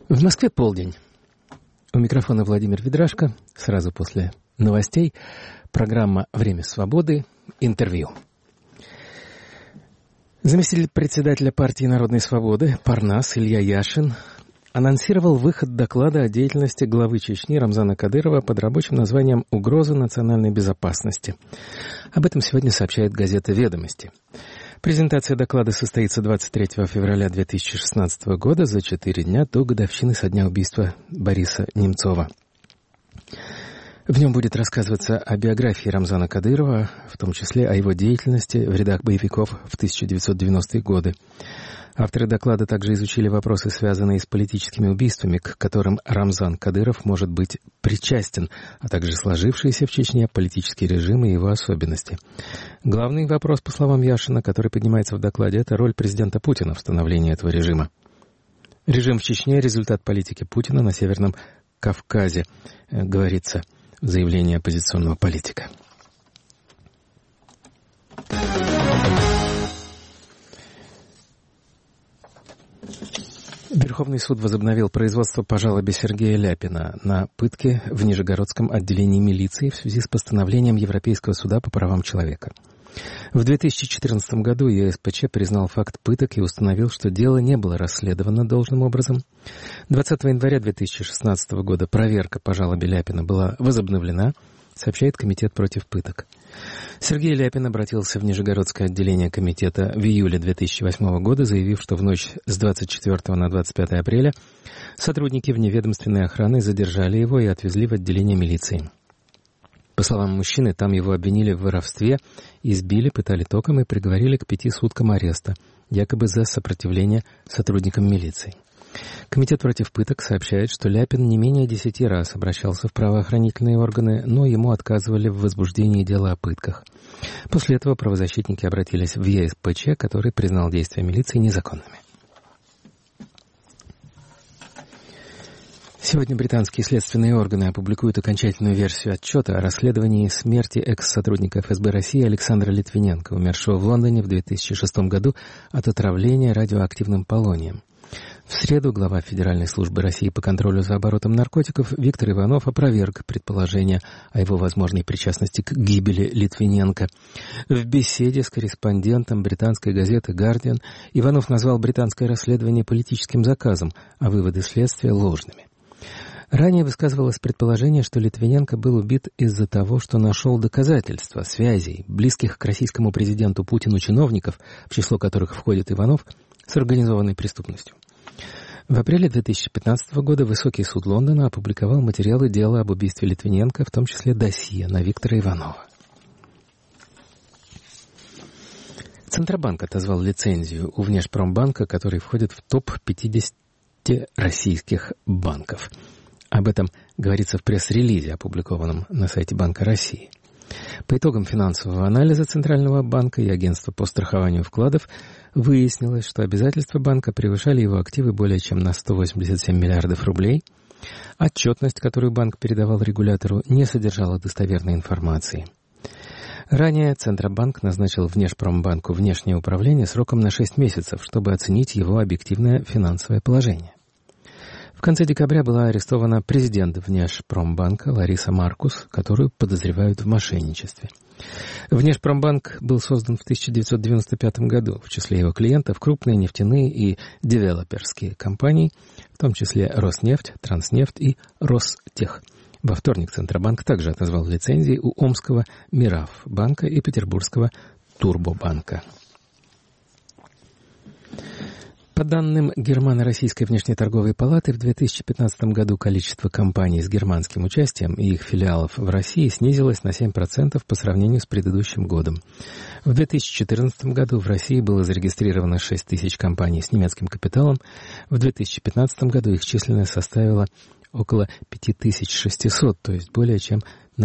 В Москве полдень. У микрофона Владимир Ведрашко. Сразу после новостей программа «Время свободы». Интервью. Заместитель председателя партии Народной свободы Парнас Илья Яшин анонсировал выход доклада о деятельности главы Чечни Рамзана Кадырова под рабочим названием «Угроза национальной безопасности». Об этом сегодня сообщает газета «Ведомости». Презентация доклада состоится 23 февраля 2016 года, за 4 дня до годовщины со дня убийства Бориса Немцова. В нем будет рассказываться о биографии Рамзана Кадырова, в том числе о его деятельности в рядах боевиков в 1990-е годы. Авторы доклада также изучили вопросы, связанные с политическими убийствами, к которым Рамзан Кадыров может быть причастен, а также сложившиеся в Чечне политический режим и его особенности. Главный вопрос, по словам Яшина, который поднимается в докладе, это роль президента Путина в становлении этого режима. Режим в Чечне — результат политики Путина на Северном Кавказе, говорится в заявлении оппозиционного политика. Верховный суд возобновил производство по жалобе Сергея Ляпина на пытки в Нижегородском отделении милиции в связи с постановлением Европейского суда по правам человека. В 2014 году ЕСПЧ признал факт пыток и установил, что дело не было расследовано должным образом. 20 января 2016 года проверка по жалобе Ляпина была возобновлена, сообщает Комитет против пыток. Сергей Ляпин обратился в Нижегородское отделение комитета в июле 2008 года, заявив, что в ночь с 24 на 25 апреля сотрудники вневедомственной охраны задержали его и отвезли в отделение милиции. По словам мужчины, там его обвинили в воровстве, избили, пытали током и приговорили к 5 суткам ареста, якобы за сопротивление сотрудникам милиции. Комитет против пыток сообщает, что Ляпин не менее 10 раз обращался в правоохранительные органы, но ему отказывали в возбуждении дела о пытках. После этого правозащитники обратились в ЕСПЧ, который признал действия милиции незаконными. Сегодня британские следственные органы опубликуют окончательную версию отчета о расследовании смерти экс-сотрудника ФСБ России Александра Литвиненко, умершего в Лондоне в 2006 году от отравления радиоактивным полонием. В среду глава Федеральной службы России по контролю за оборотом наркотиков Виктор Иванов опроверг предположение о его возможной причастности к гибели Литвиненко. В беседе с корреспондентом британской газеты «Гардиан» Иванов назвал британское расследование политическим заказом, а выводы следствия — ложными. Ранее высказывалось предположение, что Литвиненко был убит из-за того, что нашел доказательства связей близких к российскому президенту Путину чиновников, в число которых входит Иванов, с организованной преступностью. В апреле 2015 года Высокий суд Лондона опубликовал материалы дела об убийстве Литвиненко, в том числе досье на Виктора Иванова. Центробанк отозвал лицензию у Внешпромбанка, который входит в топ-50 российских банков. Об этом говорится в пресс-релизе, опубликованном на сайте Банка России. По итогам финансового анализа Центрального банка и Агентства по страхованию вкладов выяснилось, что обязательства банка превышали его активы более чем на 187 миллиардов рублей. Отчетность, которую банк передавал регулятору, не содержала достоверной информации. Ранее Центробанк назначил Внешпромбанку внешнее управление сроком на 6 месяцев, чтобы оценить его объективное финансовое положение. В конце декабря была арестована президент Внешпромбанка Лариса Маркус, которую подозревают в мошенничестве. Внешпромбанк был создан в 1995 году. В числе его клиентов крупные нефтяные и девелоперские компании, в том числе Роснефть, Транснефть и Ростех. Во вторник Центробанк также отозвал лицензии у Омского Мирафбанка и Петербургского Турбобанка. По данным Германо-Российской внешнеторговой палаты, в 2015 году количество компаний с германским участием и их филиалов в России снизилось на 7% по сравнению с предыдущим годом. В 2014 году в России было зарегистрировано 6 тысяч компаний с немецким капиталом. В 2015 году их численность составила около 5600, то есть более чем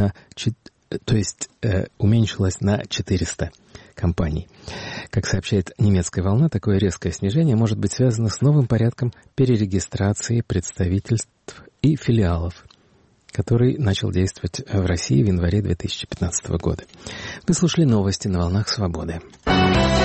уменьшилась на 400 компаний. Как сообщает немецкая волна, такое резкое снижение может быть связано с новым порядком перерегистрации представительств и филиалов, который начал действовать в России в январе 2015 года. Вы слушали новости на «Волнах Свободы».